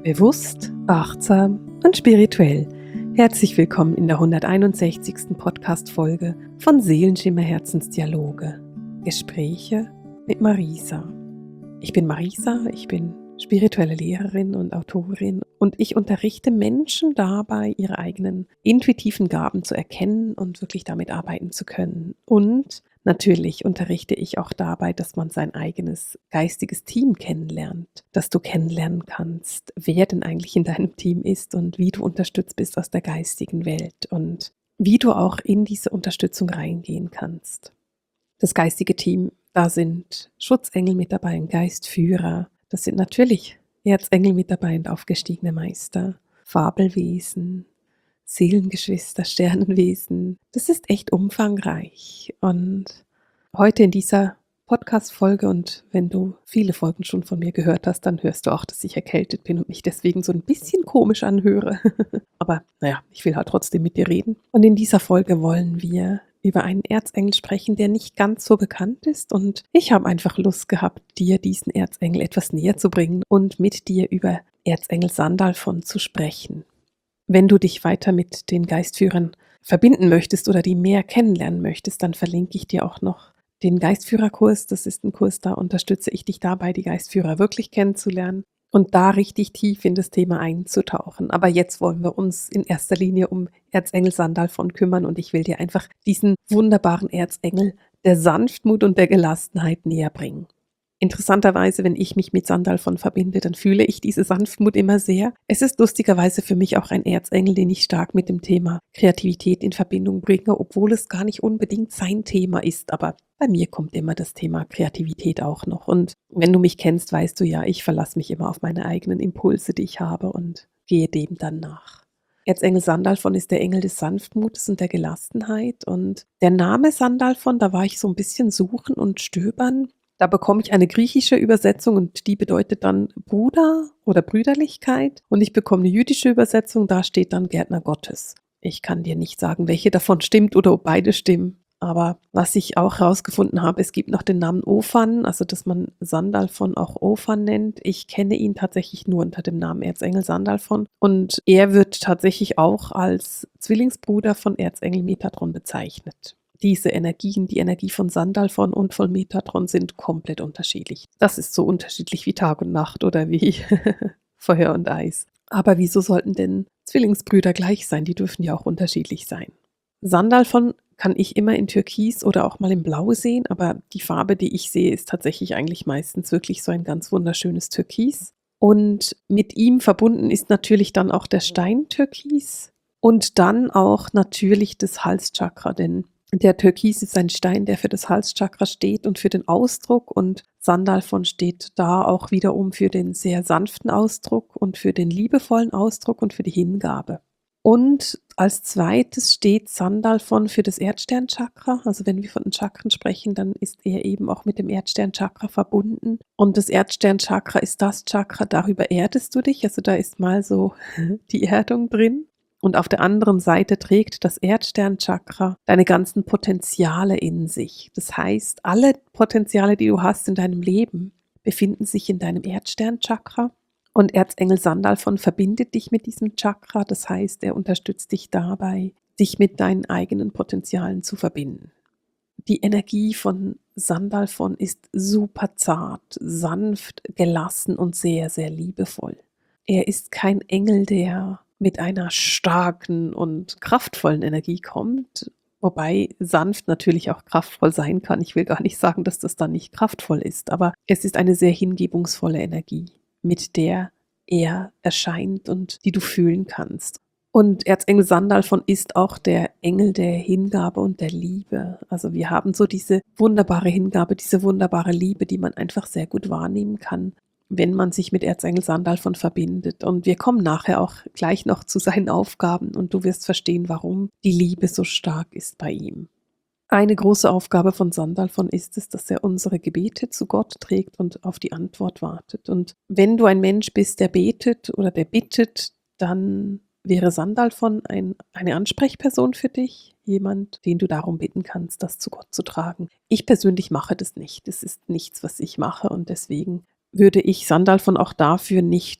Bewusst, achtsam und spirituell. Herzlich willkommen in der 161. Podcast-Folge von Seelenschimmer Herzensdialoge. Gespräche mit Marisa. Ich bin Marisa, ich bin spirituelle Lehrerin und Autorin und ich unterrichte Menschen dabei, ihre eigenen intuitiven Gaben zu erkennen und wirklich damit arbeiten zu können. Und natürlich unterrichte ich auch dabei, dass man sein eigenes geistiges Team kennenlernt, dass du kennenlernen kannst, wer denn eigentlich in deinem Team ist und wie du unterstützt bist aus der geistigen Welt und wie du auch in diese Unterstützung reingehen kannst. Das geistige Team, da sind Schutzengel mit dabei, ein Geistführer. Das sind natürlich Erzengel mit dabei und aufgestiegene Meister, Fabelwesen, Seelengeschwister, Sternenwesen. Das ist echt umfangreich. Und heute in dieser Podcast-Folge, und wenn du viele Folgen schon von mir gehört hast, dann hörst du auch, dass ich erkältet bin und mich deswegen so ein bisschen komisch anhöre. Aber naja, ich will halt trotzdem mit dir reden. Und in dieser Folge wollen wir über einen Erzengel sprechen, der nicht ganz so bekannt ist. Und ich habe einfach Lust gehabt, dir diesen Erzengel etwas näher zu bringen und mit dir über Erzengel Sandalphon zu sprechen. Wenn du dich weiter mit den Geistführern verbinden möchtest oder die mehr kennenlernen möchtest, dann verlinke ich dir auch noch den Geistführerkurs. Das ist ein Kurs, da unterstütze ich dich dabei, die Geistführer wirklich kennenzulernen und da richtig tief in das Thema einzutauchen. Aber jetzt wollen wir uns in erster Linie um Erzengel Sandalphon kümmern und ich will dir einfach diesen wunderbaren Erzengel der Sanftmut und der Gelassenheit näher bringen. Interessanterweise, wenn ich mich mit Sandalphon verbinde, dann fühle ich diese Sanftmut immer sehr. Es ist lustigerweise für mich auch ein Erzengel, den ich stark mit dem Thema Kreativität in Verbindung bringe, obwohl es gar nicht unbedingt sein Thema ist. Aber bei mir kommt immer das Thema Kreativität auch noch. Und wenn du mich kennst, weißt du ja, ich verlasse mich immer auf meine eigenen Impulse, die ich habe und gehe dem dann nach. Erzengel Sandalphon ist der Engel des Sanftmutes und der Gelassenheit. Und der Name Sandalphon, da war ich so ein bisschen suchen und stöbern. Da bekomme ich eine griechische Übersetzung und die bedeutet dann Bruder oder Brüderlichkeit. Und ich bekomme eine jüdische Übersetzung, da steht dann Gärtner Gottes. Ich kann dir nicht sagen, welche davon stimmt oder ob beide stimmen. Aber was ich auch herausgefunden habe, es gibt noch den Namen Ophan, also dass man Sandalphon auch Ophan nennt. Ich kenne ihn tatsächlich nur unter dem Namen Erzengel Sandalphon. Und er wird tatsächlich auch als Zwillingsbruder von Erzengel Metatron bezeichnet. Diese Energien, die Energie von Sandalphon und von Metatron sind komplett unterschiedlich. Das ist so unterschiedlich wie Tag und Nacht oder wie Feuer und Eis. Aber wieso sollten denn Zwillingsbrüder gleich sein? Die dürfen ja auch unterschiedlich sein. Sandalphon kann ich immer in Türkis oder auch mal in Blau sehen, aber die Farbe, die ich sehe, ist tatsächlich eigentlich meistens wirklich so ein ganz wunderschönes Türkis. Und mit ihm verbunden ist natürlich dann auch der Stein Türkis und dann auch natürlich das Halschakra, denn der Türkis ist ein Stein, der für das Halschakra steht und für den Ausdruck, und Sandalphon steht da auch wiederum für den sehr sanften Ausdruck und für den liebevollen Ausdruck und für die Hingabe. Und als zweites steht Sandalphon für das Erdsternchakra. Also wenn wir von den Chakren sprechen, dann ist er eben auch mit dem Erdsternchakra verbunden. Und das Erdsternchakra ist das Chakra, darüber erdest du dich. Also da ist mal so die Erdung drin. Und auf der anderen Seite trägt das Erdsternchakra deine ganzen Potenziale in sich. Das heißt, alle Potenziale, die du hast in deinem Leben, befinden sich in deinem Erdsternchakra. Und Erzengel Sandalphon verbindet dich mit diesem Chakra. Das heißt, er unterstützt dich dabei, dich mit deinen eigenen Potenzialen zu verbinden. Die Energie von Sandalphon ist super zart, sanft, gelassen und sehr, sehr liebevoll. Er ist kein Engel, der mit einer starken und kraftvollen Energie kommt, wobei sanft natürlich auch kraftvoll sein kann. Ich will gar nicht sagen, dass das dann nicht kraftvoll ist, aber es ist eine sehr hingebungsvolle Energie, mit der er erscheint und die du fühlen kannst. Und Erzengel Sandalphon ist auch der Engel der Hingabe und der Liebe. Also wir haben so diese wunderbare Hingabe, diese wunderbare Liebe, die man einfach sehr gut wahrnehmen kann, wenn man sich mit Erzengel Sandalphon verbindet. Und wir kommen nachher auch gleich noch zu seinen Aufgaben und du wirst verstehen, warum die Liebe so stark ist bei ihm. Eine große Aufgabe von Sandalphon ist es, dass er unsere Gebete zu Gott trägt und auf die Antwort wartet. Und wenn du ein Mensch bist, der betet oder der bittet, dann wäre Sandalphon eine Ansprechperson für dich, jemand, den du darum bitten kannst, das zu Gott zu tragen. Ich persönlich mache das nicht. Das ist nichts, was ich mache, und deswegen würde ich Sandalphon auch dafür nicht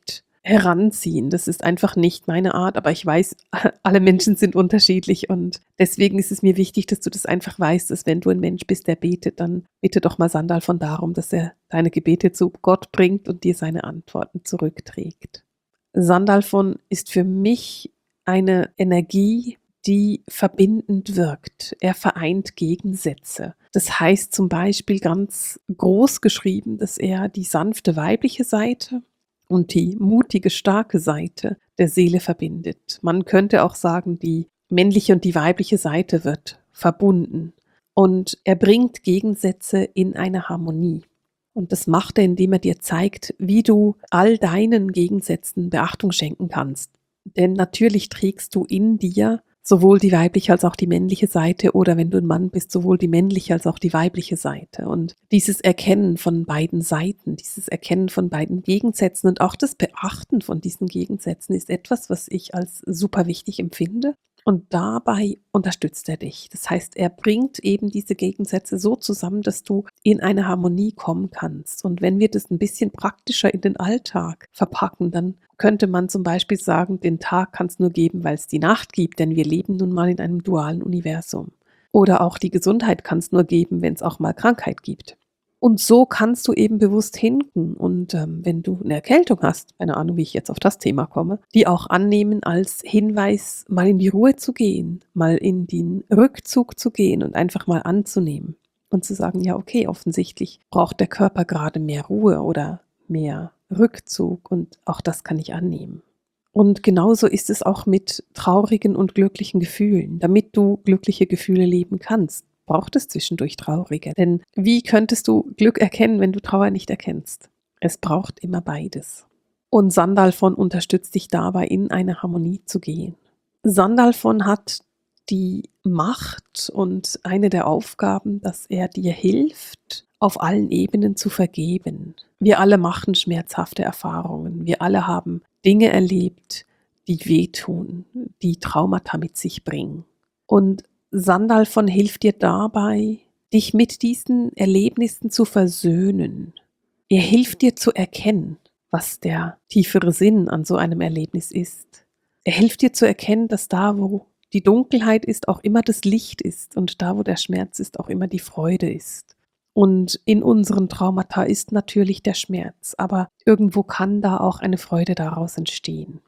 heranziehen. Das ist einfach nicht meine Art, aber ich weiß, alle Menschen sind unterschiedlich und deswegen ist es mir wichtig, dass du das einfach weißt, dass wenn du ein Mensch bist, der betet, dann bitte doch mal Sandalphon darum, dass er deine Gebete zu Gott bringt und dir seine Antworten zurückträgt. Sandalphon ist für mich eine Energie, die verbindend wirkt. Er vereint Gegensätze. Das heißt zum Beispiel ganz groß geschrieben, dass er die sanfte weibliche Seite und die mutige, starke Seite der Seele verbindet. Man könnte auch sagen, die männliche und die weibliche Seite wird verbunden. Und er bringt Gegensätze in eine Harmonie. Und das macht er, indem er dir zeigt, wie du all deinen Gegensätzen Beachtung schenken kannst. Denn natürlich trägst du in dir sowohl die weibliche als auch die männliche Seite oder wenn du ein Mann bist, sowohl die männliche als auch die weibliche Seite. Und dieses Erkennen von beiden Seiten, dieses Erkennen von beiden Gegensätzen und auch das Beachten von diesen Gegensätzen ist etwas, was ich als super wichtig empfinde. Und dabei unterstützt er dich. Das heißt, er bringt eben diese Gegensätze so zusammen, dass du in eine Harmonie kommen kannst. Und wenn wir das ein bisschen praktischer in den Alltag verpacken, dann könnte man zum Beispiel sagen, den Tag kann es nur geben, weil es die Nacht gibt, denn wir leben nun mal in einem dualen Universum. Oder auch die Gesundheit kann es nur geben, wenn es auch mal Krankheit gibt. Und so kannst du eben bewusst hinken und wenn du eine Erkältung hast, keine Ahnung, wie ich jetzt auf das Thema komme, die auch annehmen als Hinweis, mal in die Ruhe zu gehen, mal in den Rückzug zu gehen und einfach mal anzunehmen und zu sagen, ja okay, offensichtlich braucht der Körper gerade mehr Ruhe oder mehr Rückzug und auch das kann ich annehmen. Und genauso ist es auch mit traurigen und glücklichen Gefühlen. Damit du glückliche Gefühle leben kannst, braucht es zwischendurch traurige. Denn wie könntest du Glück erkennen, wenn du Trauer nicht erkennst? Es braucht immer beides. Und Sandalphon unterstützt dich dabei, in eine Harmonie zu gehen. Sandalphon hat die Macht und eine der Aufgaben, dass er dir hilft, auf allen Ebenen zu vergeben. Wir alle machen schmerzhafte Erfahrungen. Wir alle haben Dinge erlebt, die wehtun, die Traumata mit sich bringen. Und Sandalphon hilft dir dabei, dich mit diesen Erlebnissen zu versöhnen. Er hilft dir zu erkennen, was der tiefere Sinn an so einem Erlebnis ist. Er hilft dir zu erkennen, dass da, wo die Dunkelheit ist, auch immer das Licht ist und da, wo der Schmerz ist, auch immer die Freude ist. Und in unseren Traumata ist natürlich der Schmerz, aber irgendwo kann da auch eine Freude daraus entstehen.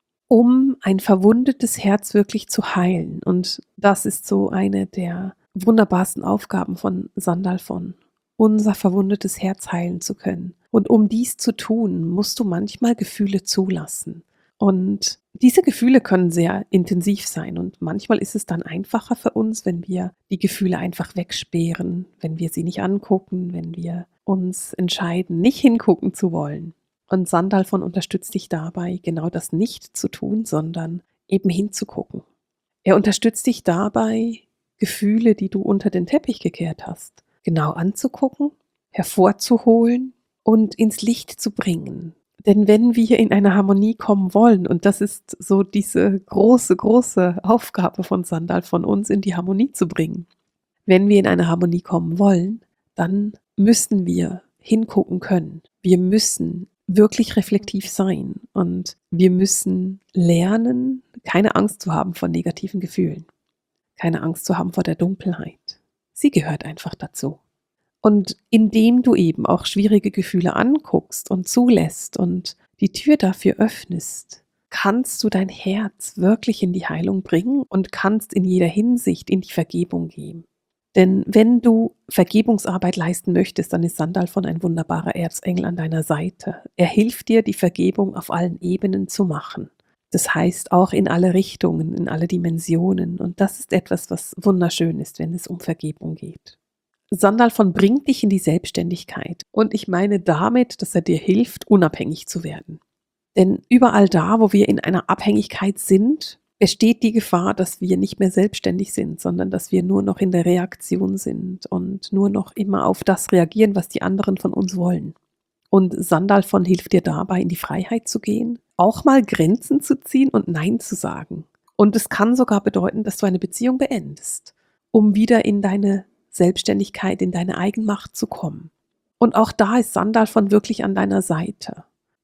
Um ein verwundetes Herz wirklich zu heilen. Und das ist so eine der wunderbarsten Aufgaben von Sandalphon, unser verwundetes Herz heilen zu können. Und um dies zu tun, musst du manchmal Gefühle zulassen. Und diese Gefühle können sehr intensiv sein und manchmal ist es dann einfacher für uns, wenn wir die Gefühle einfach wegsperren, wenn wir sie nicht angucken, wenn wir uns entscheiden, nicht hingucken zu wollen. Und Sandalphon unterstützt dich dabei, genau das nicht zu tun, sondern eben hinzugucken. Er unterstützt dich dabei, Gefühle, die du unter den Teppich gekehrt hast, genau anzugucken, hervorzuholen und ins Licht zu bringen. Denn wenn wir in eine Harmonie kommen wollen, und das ist so diese große, große Aufgabe von Sandalphon, uns in die Harmonie zu bringen. Wenn wir in eine Harmonie kommen wollen, dann müssen wir hingucken können. Wir müssen wirklich reflektiv sein und wir müssen lernen, keine Angst zu haben vor negativen Gefühlen, keine Angst zu haben vor der Dunkelheit. Sie gehört einfach dazu. Und indem du eben auch schwierige Gefühle anguckst und zulässt und die Tür dafür öffnest, kannst du dein Herz wirklich in die Heilung bringen und kannst in jeder Hinsicht in die Vergebung gehen. Denn wenn du Vergebungsarbeit leisten möchtest, dann ist Sandalphon ein wunderbarer Erzengel an deiner Seite. Er hilft dir, die Vergebung auf allen Ebenen zu machen. Das heißt auch in alle Richtungen, in alle Dimensionen. Und das ist etwas, was wunderschön ist, wenn es um Vergebung geht. Sandalphon bringt dich in die Selbstständigkeit. Und ich meine damit, dass er dir hilft, unabhängig zu werden. Denn überall da, wo wir in einer Abhängigkeit sind, besteht die Gefahr, dass wir nicht mehr selbstständig sind, sondern dass wir nur noch in der Reaktion sind und nur noch immer auf das reagieren, was die anderen von uns wollen. Und Sandalphon hilft dir dabei, in die Freiheit zu gehen, auch mal Grenzen zu ziehen und Nein zu sagen. Und es kann sogar bedeuten, dass du eine Beziehung beendest, um wieder in deine Selbstständigkeit, in deine Eigenmacht zu kommen. Und auch da ist Sandalphon wirklich an deiner Seite.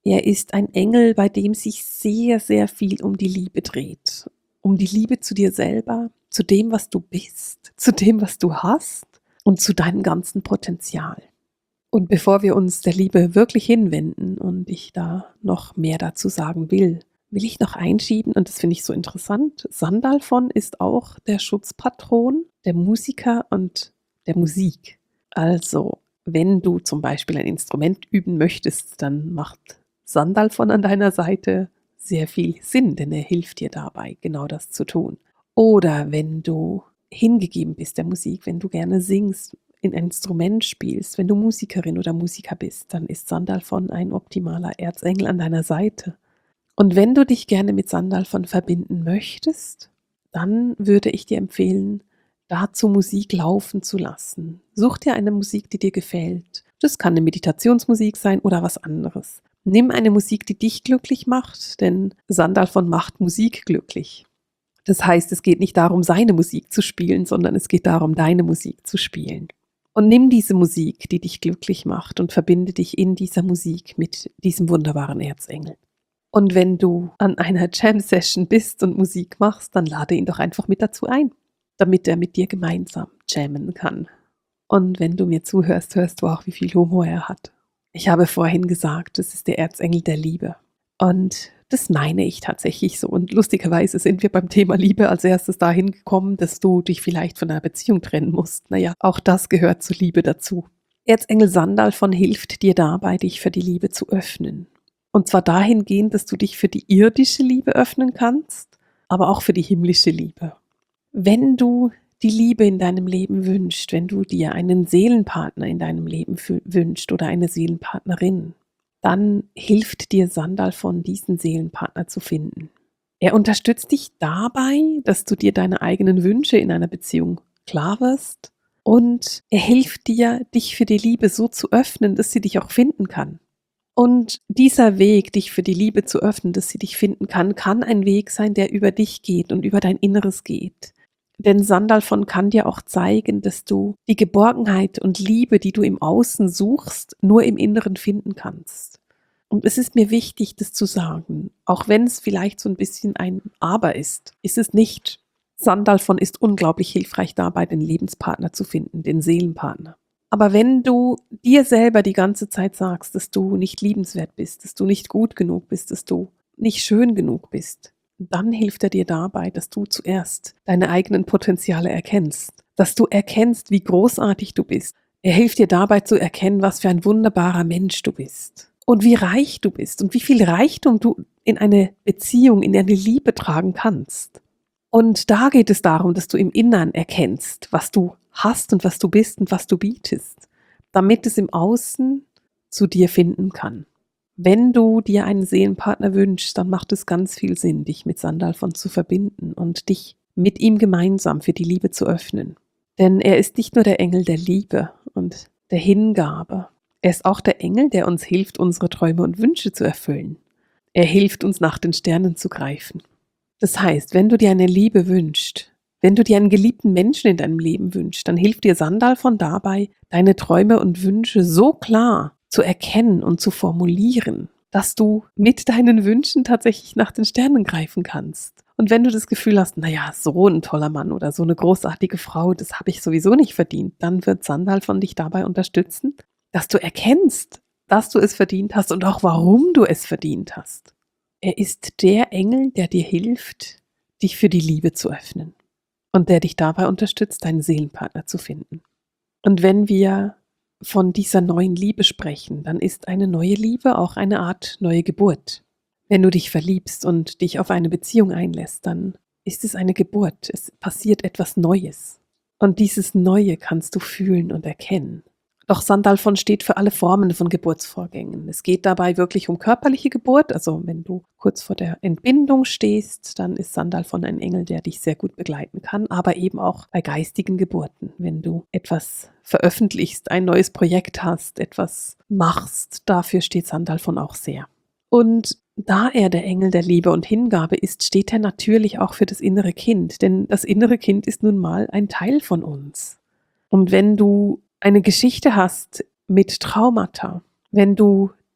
Er ist ein Engel, bei dem sich sehr, sehr viel um die Liebe dreht. Um die Liebe zu dir selber, zu dem, was du bist, zu dem, was du hast und zu deinem ganzen Potenzial. Und bevor wir uns der Liebe wirklich hinwenden und ich da noch mehr dazu sagen will ich noch einschieben, und das finde ich so interessant, Sandalphon ist auch der Schutzpatron der Musiker und der Musik. Also, wenn du zum Beispiel ein Instrument üben möchtest, dann macht Sandalphon an deiner Seite sehr viel Sinn, denn er hilft dir dabei, genau das zu tun. Oder wenn du hingegeben bist der Musik, wenn du gerne singst, ein Instrument spielst, wenn du Musikerin oder Musiker bist, dann ist Sandalphon ein optimaler Erzengel an deiner Seite. Und wenn du dich gerne mit Sandalphon verbinden möchtest, dann würde ich dir empfehlen, dazu Musik laufen zu lassen. Such dir eine Musik, die dir gefällt. Das kann eine Meditationsmusik sein oder was anderes. Nimm eine Musik, die dich glücklich macht, denn Sandalphon macht Musik glücklich. Das heißt, es geht nicht darum, seine Musik zu spielen, sondern es geht darum, deine Musik zu spielen. Und nimm diese Musik, die dich glücklich macht, und verbinde dich in dieser Musik mit diesem wunderbaren Erzengel. Und wenn du an einer Jam-Session bist und Musik machst, dann lade ihn doch einfach mit dazu ein, damit er mit dir gemeinsam jammen kann. Und wenn du mir zuhörst, hörst du auch, wie viel Humor er hat. Ich habe vorhin gesagt, es ist der Erzengel der Liebe. Und das meine ich tatsächlich so. Und lustigerweise sind wir beim Thema Liebe als erstes dahin gekommen, dass du dich vielleicht von einer Beziehung trennen musst. Naja, auch das gehört zur Liebe dazu. Erzengel Sandalphon hilft dir dabei, dich für die Liebe zu öffnen. Und zwar dahingehend, dass du dich für die irdische Liebe öffnen kannst, aber auch für die himmlische Liebe. Wenn du die Liebe in deinem Leben wünschst, wenn du dir einen Seelenpartner in deinem Leben wünschst oder eine Seelenpartnerin, dann hilft dir Sandalphon, diesen Seelenpartner zu finden. Er unterstützt dich dabei, dass du dir deine eigenen Wünsche in einer Beziehung klar wirst, und er hilft dir, dich für die Liebe so zu öffnen, dass sie dich auch finden kann. Und dieser Weg, dich für die Liebe zu öffnen, dass sie dich finden kann, kann ein Weg sein, der über dich geht und über dein Inneres geht. Denn Sandalphon kann dir auch zeigen, dass du die Geborgenheit und Liebe, die du im Außen suchst, nur im Inneren finden kannst. Und es ist mir wichtig, das zu sagen, auch wenn es vielleicht so ein bisschen ein Aber ist es nicht. Sandalphon ist unglaublich hilfreich dabei, den Lebenspartner zu finden, den Seelenpartner. Aber wenn du dir selber die ganze Zeit sagst, dass du nicht liebenswert bist, dass du nicht gut genug bist, dass du nicht schön genug bist, dann hilft er dir dabei, dass du zuerst deine eigenen Potenziale erkennst, dass du erkennst, wie großartig du bist. Er hilft dir dabei zu erkennen, was für ein wunderbarer Mensch du bist und wie reich du bist und wie viel Reichtum du in eine Beziehung, in eine Liebe tragen kannst. Und da geht es darum, dass du im Innern erkennst, was du hast und was du bist und was du bietest, damit es im Außen zu dir finden kann. Wenn du dir einen Seelenpartner wünschst, dann macht es ganz viel Sinn, dich mit Sandalphon zu verbinden und dich mit ihm gemeinsam für die Liebe zu öffnen. Denn er ist nicht nur der Engel der Liebe und der Hingabe, er ist auch der Engel, der uns hilft, unsere Träume und Wünsche zu erfüllen. Er hilft uns, nach den Sternen zu greifen. Das heißt, wenn du dir eine Liebe wünschst, wenn du dir einen geliebten Menschen in deinem Leben wünschst, dann hilft dir Sandalphon dabei, deine Träume und Wünsche so klar zu erkennen und zu formulieren, dass du mit deinen Wünschen tatsächlich nach den Sternen greifen kannst. Und wenn du das Gefühl hast, naja, so ein toller Mann oder so eine großartige Frau, das habe ich sowieso nicht verdient, dann wird Sandalphon dich dabei unterstützen, dass du erkennst, dass du es verdient hast und auch warum du es verdient hast. Er ist der Engel, der dir hilft, dich für die Liebe zu öffnen und der dich dabei unterstützt, deinen Seelenpartner zu finden. Und wenn wir von dieser neuen Liebe sprechen, dann ist eine neue Liebe auch eine Art neue Geburt. Wenn du dich verliebst und dich auf eine Beziehung einlässt, dann ist es eine Geburt. Es passiert etwas Neues. Und dieses Neue kannst du fühlen und erkennen. Doch Sandalphon steht für alle Formen von Geburtsvorgängen. Es geht dabei wirklich um körperliche Geburt. Also wenn du kurz vor der Entbindung stehst, dann ist Sandalphon ein Engel, der dich sehr gut begleiten kann, aber eben auch bei geistigen Geburten. Wenn du etwas veröffentlichst, ein neues Projekt hast, etwas machst, dafür steht Sandalphon auch sehr. Und da er der Engel der Liebe und Hingabe ist, steht er natürlich auch für das innere Kind, denn das innere Kind ist nun mal ein Teil von uns. Und wenn du eine Geschichte hast mit Traumata, wenn du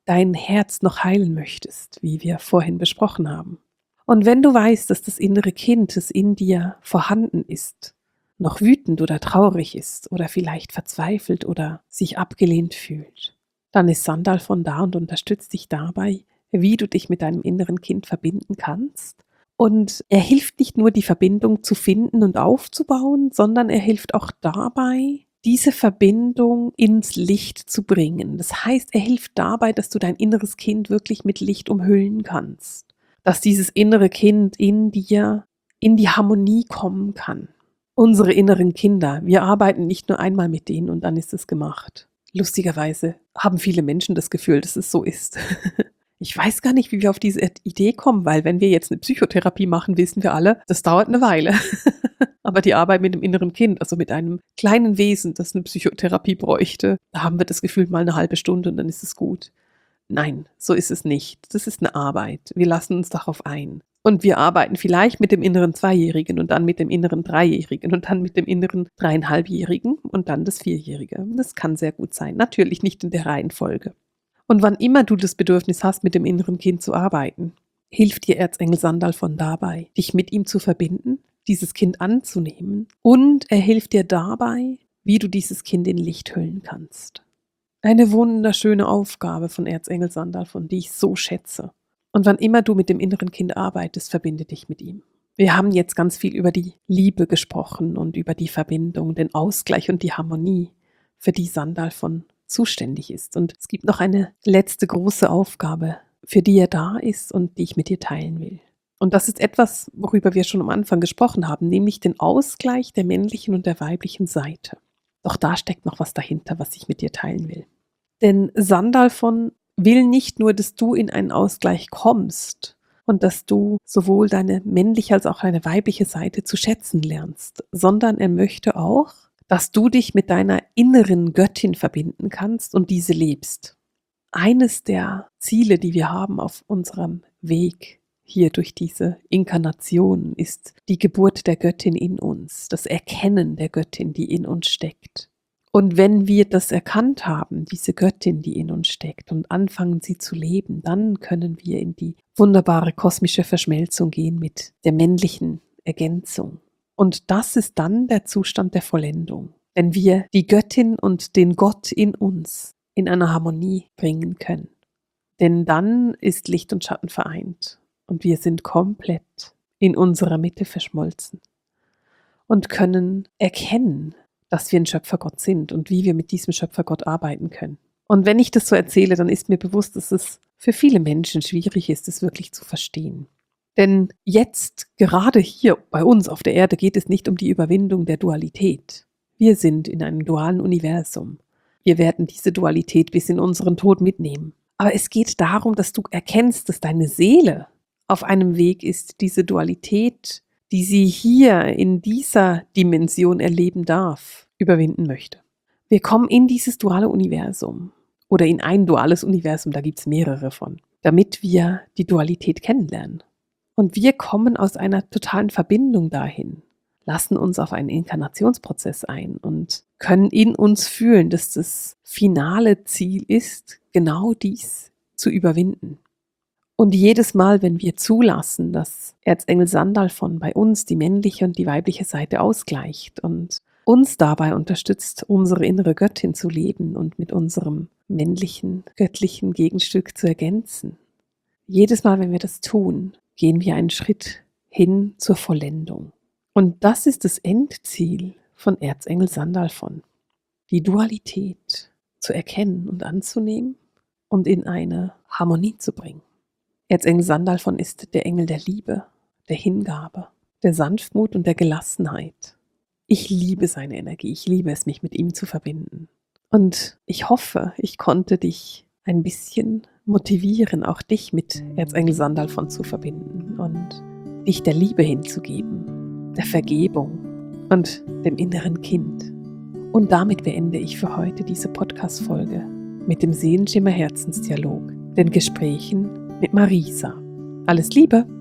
dein Herz noch heilen möchtest, wie wir vorhin besprochen haben. Und wenn du weißt, dass das innere Kind, das in dir vorhanden ist, noch wütend oder traurig ist oder vielleicht verzweifelt oder sich abgelehnt fühlt, dann ist Sandalphon da und unterstützt dich dabei, wie du dich mit deinem inneren Kind verbinden kannst. Und er hilft nicht nur, die Verbindung zu finden und aufzubauen, sondern er hilft auch dabei, diese Verbindung ins Licht zu bringen. Das heißt, er hilft dabei, dass du dein inneres Kind wirklich mit Licht umhüllen kannst. Dass dieses innere Kind in dir in die Harmonie kommen kann. Unsere inneren Kinder, wir arbeiten nicht nur einmal mit denen und dann ist es gemacht. Lustigerweise haben viele Menschen das Gefühl, dass es so ist. Ich weiß gar nicht, wie wir auf diese Idee kommen, weil wenn wir jetzt eine Psychotherapie machen, wissen wir alle, das dauert eine Weile. Aber die Arbeit mit dem inneren Kind, also mit einem kleinen Wesen, das eine Psychotherapie bräuchte, da haben wir das Gefühl, mal eine halbe Stunde und dann ist es gut. Nein, so ist es nicht. Das ist eine Arbeit. Wir lassen uns darauf ein. Und wir arbeiten vielleicht mit dem inneren Zweijährigen und dann mit dem inneren Dreijährigen und dann mit dem inneren Dreieinhalbjährigen und dann das Vierjährige. Das kann sehr gut sein. Natürlich nicht in der Reihenfolge. Und wann immer du das Bedürfnis hast, mit dem inneren Kind zu arbeiten, hilft dir Erzengel Sandalphon dabei, dich mit ihm zu verbinden, dieses Kind anzunehmen und er hilft dir dabei, wie du dieses Kind in Licht hüllen kannst. Eine wunderschöne Aufgabe von Erzengel Sandalphon, die ich so schätze. Und wann immer du mit dem inneren Kind arbeitest, verbinde dich mit ihm. Wir haben jetzt ganz viel über die Liebe gesprochen und über die Verbindung, den Ausgleich und die Harmonie, für die Sandalphon zuständig ist. Und es gibt noch eine letzte große Aufgabe, für die er da ist und die ich mit dir teilen will. Und das ist etwas, worüber wir schon am Anfang gesprochen haben, nämlich den Ausgleich der männlichen und der weiblichen Seite. Doch da steckt noch was dahinter, was ich mit dir teilen will. Denn Sandalphon will nicht nur, dass du in einen Ausgleich kommst und dass du sowohl deine männliche als auch deine weibliche Seite zu schätzen lernst, sondern er möchte auch, dass du dich mit deiner inneren Göttin verbinden kannst und diese lebst. Eines der Ziele, die wir haben auf unserem Weg hier durch diese Inkarnation, ist die Geburt der Göttin in uns, das Erkennen der Göttin, die in uns steckt. Und wenn wir das erkannt haben, diese Göttin, die in uns steckt, und anfangen, sie zu leben, dann können wir in die wunderbare kosmische Verschmelzung gehen mit der männlichen Ergänzung. Und das ist dann der Zustand der Vollendung, wenn wir die Göttin und den Gott in uns in eine Harmonie bringen können. Denn dann ist Licht und Schatten vereint und wir sind komplett in unserer Mitte verschmolzen und können erkennen, dass wir ein Schöpfergott sind und wie wir mit diesem Schöpfergott arbeiten können. Und wenn ich das so erzähle, dann ist mir bewusst, dass es für viele Menschen schwierig ist, es wirklich zu verstehen. Denn jetzt, gerade hier bei uns auf der Erde, geht es nicht um die Überwindung der Dualität. Wir sind in einem dualen Universum. Wir werden diese Dualität bis in unseren Tod mitnehmen. Aber es geht darum, dass du erkennst, dass deine Seele auf einem Weg ist, diese Dualität, die sie hier in dieser Dimension erleben darf, überwinden möchte. Wir kommen in dieses duale Universum oder in ein duales Universum, da gibt es mehrere von, damit wir die Dualität kennenlernen. Und wir kommen aus einer totalen Verbindung dahin, lassen uns auf einen Inkarnationsprozess ein und können in uns fühlen, dass das finale Ziel ist, genau dies zu überwinden. Und jedes Mal, wenn wir zulassen, dass Erzengel Sandalphon bei uns die männliche und die weibliche Seite ausgleicht und uns dabei unterstützt, unsere innere Göttin zu leben und mit unserem männlichen, göttlichen Gegenstück zu ergänzen. Jedes Mal, wenn wir das tun, gehen wir einen Schritt hin zur Vollendung. Und das ist das Endziel von Erzengel Sandalphon. Die Dualität zu erkennen und anzunehmen und in eine Harmonie zu bringen. Erzengel Sandalphon ist der Engel der Liebe, der Hingabe, der Sanftmut und der Gelassenheit. Ich liebe seine Energie, ich liebe es, mich mit ihm zu verbinden. Und ich hoffe, ich konnte dich ein bisschen motivieren, auch dich mit Erzengel Sandalphon zu verbinden und dich der Liebe hinzugeben, der Vergebung und dem inneren Kind. Und damit beende ich für heute diese Podcast-Folge mit dem Seelenschimmer Herzensdialog, den Gesprächen mit Marisa. Alles Liebe!